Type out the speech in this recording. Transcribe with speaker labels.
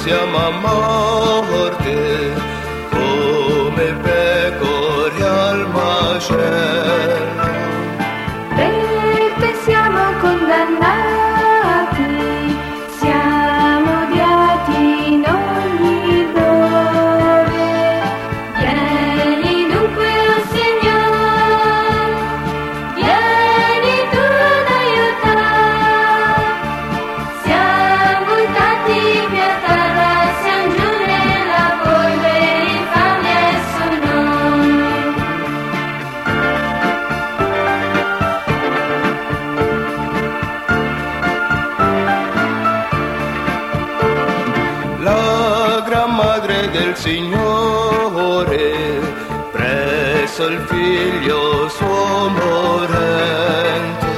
Speaker 1: siamo a morte, come pecore al macello.
Speaker 2: Perché siamo condannati, siamo odiati in ogni dove. Vieni dunque, oh Signore, vieni tu ad aiutare. Siamo tanti pietà, siamo giù nella polvere, infamia è su noi.
Speaker 1: La gran madre del Signore presso il figlio suo morente